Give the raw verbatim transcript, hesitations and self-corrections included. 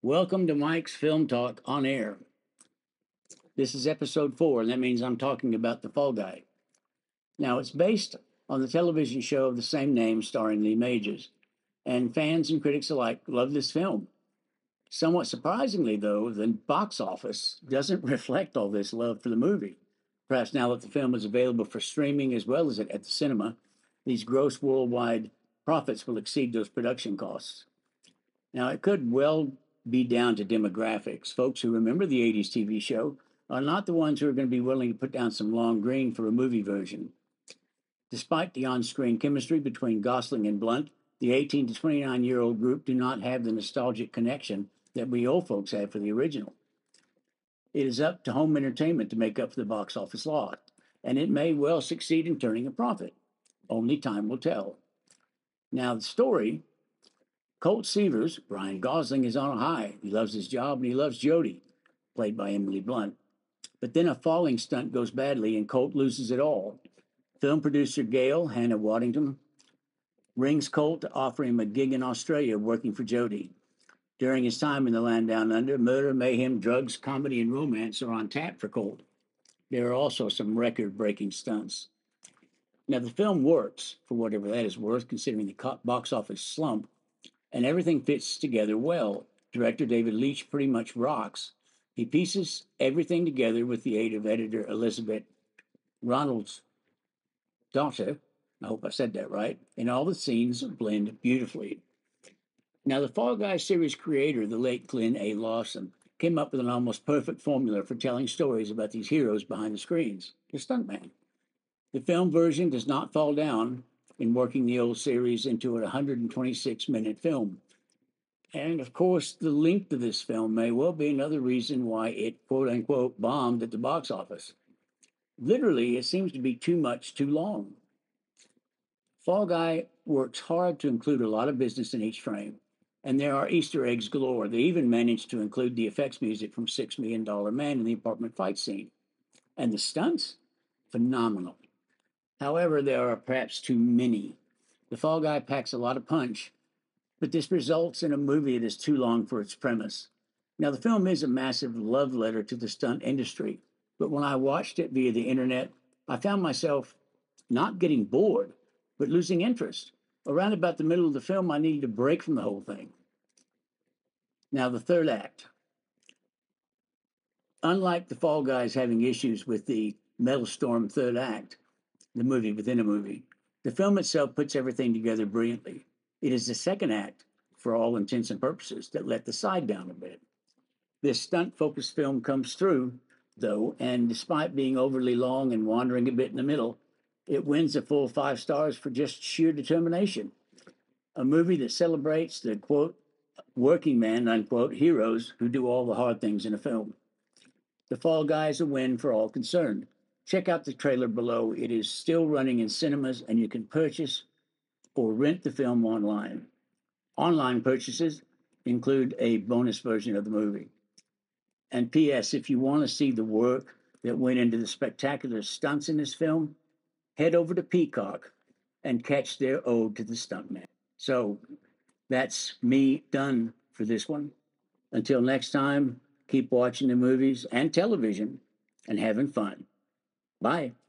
Welcome to Mike's Film Talk on air. This is episode four, and that means I'm talking about The Fall Guy. Now, it's based on the television show of the same name starring Lee Majors, and fans and critics alike love this film. Somewhat surprisingly, though, the box office doesn't reflect all this love for the movie. Perhaps now that the film is available for streaming as well as at the cinema, these gross worldwide profits will exceed those production costs. Now, it could well be down to demographics. Folks who remember the eighties T V show are not the ones who are going to be willing to put down some long green for a movie version. Despite the on-screen chemistry between Gosling and Blunt, the eighteen to twenty-nine-year-old group do not have the nostalgic connection that we old folks have for the original. It is up to home entertainment to make up for the box office loss, and it may well succeed in turning a profit. Only time will tell. Now, the story, Colt Seavers, Ryan Gosling, is on a high. He loves his job and he loves Jodie, played by Emily Blunt. But then a falling stunt goes badly and Colt loses it all. Film producer Gail Hannah Waddington rings Colt to offer him a gig in Australia working for Jodie. During his time in the land down under, murder, mayhem, drugs, comedy, and romance are on tap for Colt. There are also some record-breaking stunts. Now, the film works, for whatever that is worth, considering the box office slump, and everything fits together well. Director David Leitch pretty much rocks. He pieces everything together with the aid of editor Elizabeth Ronald's daughter. I hope I said that right. And all the scenes blend beautifully. Now, the Fall Guy series creator, the late Glenn A. Lawson, came up with an almost perfect formula for telling stories about these heroes behind the screens, the stuntman. The film version does not fall down in working the old series into a one hundred twenty-six minute film. And of course, the length of this film may well be another reason why it, quote unquote, bombed at the box office. Literally, it seems to be too much too long. Fall Guy works hard to include a lot of business in each frame, and there are Easter eggs galore. They even managed to include the effects music from Six Million Dollar Man in the apartment fight scene. And the stunts? Phenomenal. However, there are perhaps too many. The Fall Guy packs a lot of punch, but this results in a movie that is too long for its premise. Now, the film is a massive love letter to the stunt industry, but when I watched it via the internet, I found myself not getting bored, but losing interest. Around about the middle of the film, I needed a break from the whole thing. Now, the third act. Unlike the Fall Guys having issues with the Metal Storm third act, the movie within a movie, the film itself puts everything together brilliantly. It is the second act, for all intents and purposes, that let the side down a bit. This stunt-focused film comes through, though, and despite being overly long and wandering a bit in the middle, it wins a full five stars for just sheer determination. A movie that celebrates the, quote, working man, unquote, heroes who do all the hard things in a film. The Fall Guy is a win for all concerned. Check out the trailer below. It is still running in cinemas, and you can purchase or rent the film online. Online purchases include a bonus version of the movie. And P S, if you want to see the work that went into the spectacular stunts in this film, head over to Peacock and catch their ode to the stuntman. So that's me done for this one. Until next time, keep watching the movies and television and having fun. Bye.